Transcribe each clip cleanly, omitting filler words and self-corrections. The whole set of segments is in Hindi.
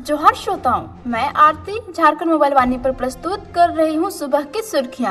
जोहार श्रोताओं, मैं आरती झारखंड मोबाइल वाणी पर प्रस्तुत कर रही हूँ सुबह की सुर्खियाँ।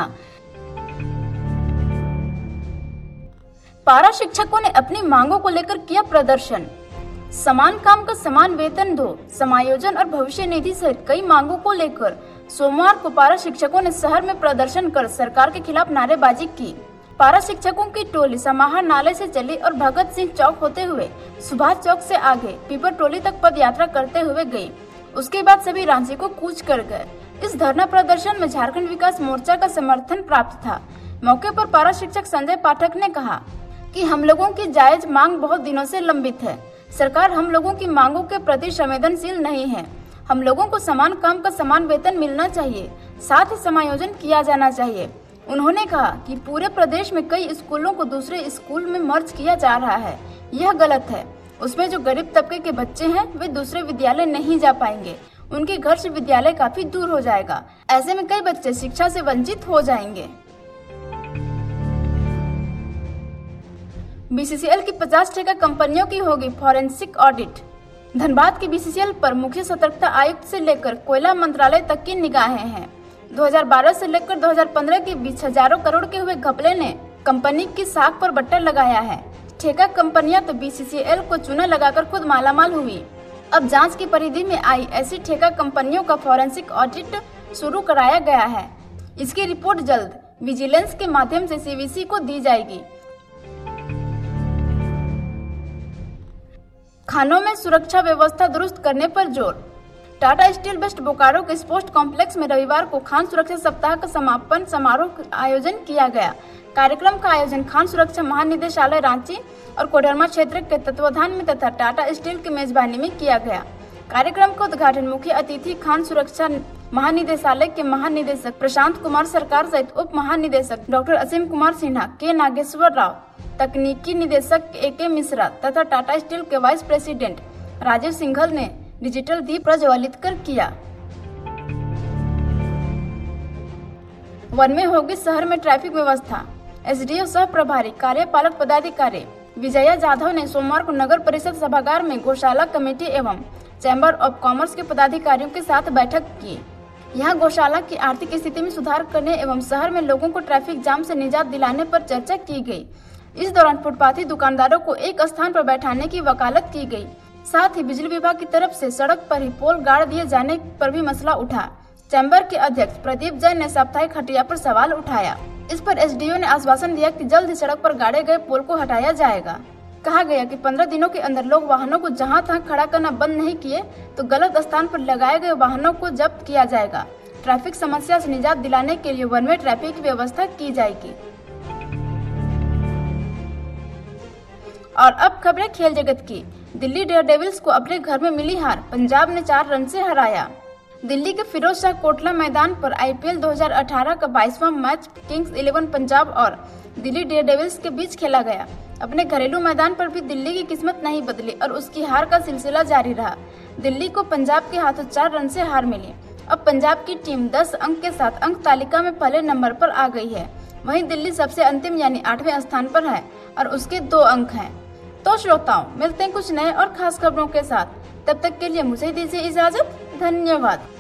पारा शिक्षकों ने अपनी मांगों को लेकर किया प्रदर्शन। समान काम का समान वेतन दो, समायोजन और भविष्य निधि सहित कई मांगों को लेकर सोमवार को पारा शिक्षकों ने शहर में प्रदर्शन कर सरकार के खिलाफ नारेबाजी की। पारा शिक्षकों की टोली समाहर नाले से चली और भगत सिंह चौक होते हुए सुभाष चौक से आगे पीपर टोली तक पद यात्रा करते हुए गई। उसके बाद सभी रांची को कूच कर गए। इस धरना प्रदर्शन में झारखंड विकास मोर्चा का समर्थन प्राप्त था। मौके पर पारा शिक्षक संजय पाठक ने कहा कि हम लोगों की जायज मांग बहुत दिनों से लंबित है। सरकार हम लोगों की मांगों के प्रति संवेदनशील नहीं है। हम लोगों को समान काम का समान वेतन मिलना चाहिए, साथ ही समायोजन किया जाना चाहिए। उन्होंने कहा कि पूरे प्रदेश में कई स्कूलों को दूसरे स्कूल में मर्ज किया जा रहा है, यह गलत है। उसमें जो गरीब तबके के बच्चे हैं वे दूसरे विद्यालय नहीं जा पाएंगे, उनके घर से विद्यालय काफी दूर हो जाएगा। ऐसे में कई बच्चे शिक्षा से वंचित हो जाएंगे। बीसीसीएल की 50 ठेका कंपनियों की होगी फॉरेंसिक ऑडिट। धनबाद की बीसीसीएल पर मुख्य सतर्कता आयुक्त से लेकर कोयला मंत्रालय तक की निगाहें हैं। 2012 से लेकर 2015 के बीच हजारों करोड़ के हुए घपले ने कंपनी की साख पर बट्टा लगाया है। ठेका कंपनियां तो बीसीसीएल को चूना लगाकर खुद मालामाल हुई। अब जांच की परिधि में आई ऐसी ठेका कंपनियों का फॉरेंसिक ऑडिट शुरू कराया गया है। इसकी रिपोर्ट जल्द विजिलेंस के माध्यम से सीवीसी को दी जाएगी। खानों में सुरक्षा व्यवस्था दुरुस्त करने पर जोर। टाटा स्टील वेस्ट बोकारो के स्पोर्ट्स कॉम्प्लेक्स में रविवार को खान सुरक्षा सप्ताह का समापन समारोह का आयोजन किया गया। कार्यक्रम का आयोजन खान सुरक्षा महानिदेशालय रांची और कोडरमा क्षेत्र के तत्वाधान में तथा टाटा स्टील की मेजबानी में किया गया। कार्यक्रम का उद्घाटन मुख्य अतिथि खान सुरक्षा महानिदेशालय के महानिदेशक प्रशांत कुमार सरकार सहित उप महानिदेशक डॉक्टर असीम कुमार सिन्हा, के नागेश्वर राव, तकनीकी निदेशक AK मिश्रा तथा टाटा स्टील के वाइस प्रेसिडेंट राजीव सिंघल ने डिजिटल दीप प्रज्वलित कर किया। वन में होगी शहर में ट्रैफिक व्यवस्था। एसडीओ सह प्रभारी कार्यपालक पदाधिकारी विजया जाधव ने सोमवार को नगर परिषद सभागार में गौशाला कमेटी एवं चैम्बर ऑफ कॉमर्स के पदाधिकारियों के साथ बैठक की। यहाँ गौशाला की आर्थिक स्थिति में सुधार करने एवं शहर में लोगों को ट्रैफिक जाम से निजात दिलाने पर चर्चा की गई। इस दौरान फुटपाथी दुकानदारों को एक स्थान पर बैठाने की वकालत की गई। साथ ही बिजली विभाग की तरफ से सड़क पर ही पोल गाड़ दिए जाने पर भी मसला उठा। चैम्बर के अध्यक्ष प्रदीप जैन ने साप्ताहिक हटिया पर सवाल उठाया। इस पर एसडीओ ने आश्वासन दिया कि जल्द ही सड़क पर गाड़े गए पोल को हटाया जाएगा। कहा गया कि 15 दिनों के अंदर लोग वाहनों को जहां तहां खड़ा करना बंद नहीं किए तो गलत स्थान पर लगाए गए वाहनों को जब्त किया जाएगा। ट्रैफिक समस्या से निजात दिलाने के लिए वन वे ट्रैफिक की व्यवस्था की जाएगी। और अब खबरें खेल जगत की। दिल्ली डेयरडेविल्स को अपने घर में मिली हार, पंजाब ने 4 रन से हराया। दिल्ली के फिरोज शाह कोटला मैदान पर आईपीएल 2018 का 22वां मैच किंग्स 11 पंजाब और दिल्ली डेयरडेविल्स के बीच खेला गया। अपने घरेलू मैदान पर भी दिल्ली की किस्मत नहीं बदली और उसकी हार का सिलसिला जारी रहा। दिल्ली को पंजाब के हाथों 4 रन से हार मिली। अब पंजाब की टीम 10 अंक के साथ अंक तालिका में पहले नंबर पर आ गई है। वहीं दिल्ली सबसे अंतिम यानी 8वें स्थान पर है और उसके 2 अंक हैं। तो श्रोताओं, मिलते हैं कुछ नए और खास खबरों के साथ। तब तक के लिए मुझे दीजिए इजाजत। धन्यवाद।